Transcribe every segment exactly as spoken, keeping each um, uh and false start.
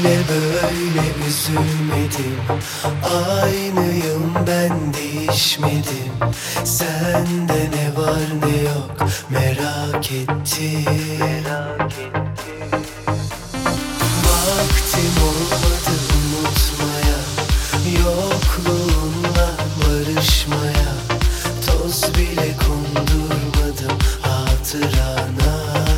Öyle böyle üzülmedim, aynıyım ben, değişmedim. Sende ne var ne yok merak ettim. Vaktim olmadı unutmaya, yokluğunla barışmaya. Toz bile kondurmadım hatırana.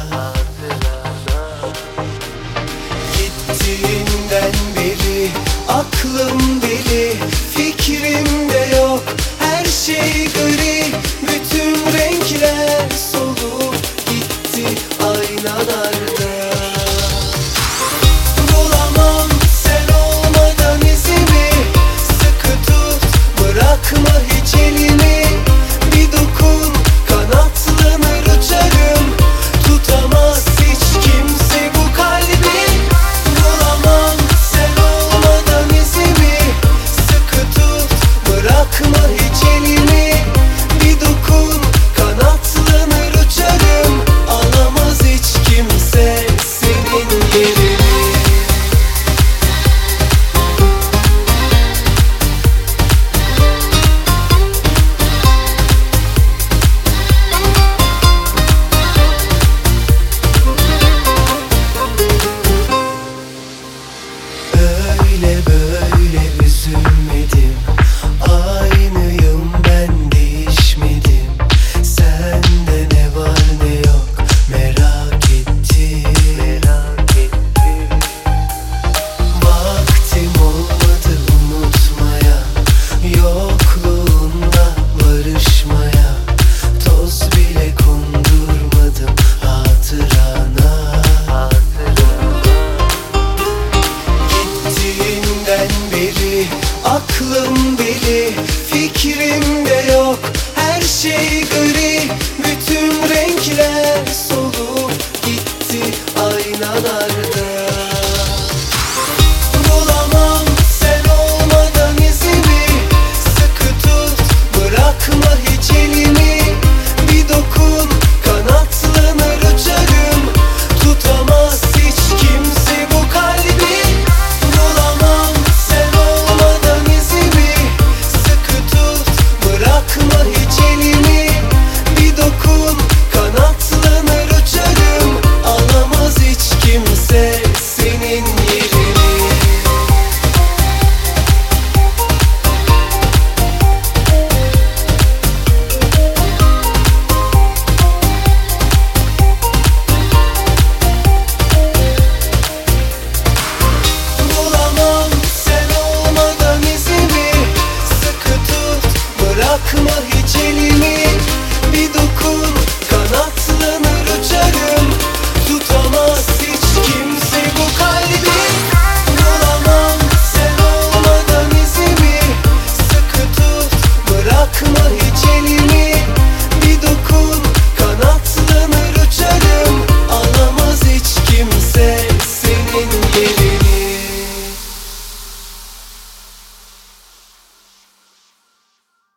Gittiğinden beri aklım deli, fikrimde yok, her şey gri. Bütün renkler solup gitti aynalarda. Bulamam sen olmadan izimi, sıkı tut bırakma hiç elimi. Bir dokun kanatlanır uçarım, tutamaz hiç kimse bu kalbi. Bulamam sen olmadan izimi, sıkı tut bırakma hiç elimi. Bir dokun kanatlanır uçarım, alamaz hiç kimse senin yerini. Öyle böyle üzülmedim, aynıyım ben, değişmedim. Sende ne var ne yok merak ettim. Vaktim olmadı unutmaya, yokluğunla barışmaya. Toz bile kondurmadım hatırana. Gittiğinden beri aklım deli, fikrimde yok, her şey gri. Bütün renkler solup gitti aynalarda. Bulamam sen olmadan izimi, sıkı tut bırakma hiç elimi. Bir dokun kanatlanır uçarım, tutamaz hiç kimse bu kalbi. Bulamam sen olmadan izimi, sıkı tut bırakma hiç elimi. Bir dokun kanatlanır uçarım, alamaz hiç kimse senin yerini. Bulamam sen olmadan izimi, sıkı tut bırakma hiç elimi. Bir dokun kanatlanır uçarım, tutamaz hiç kimse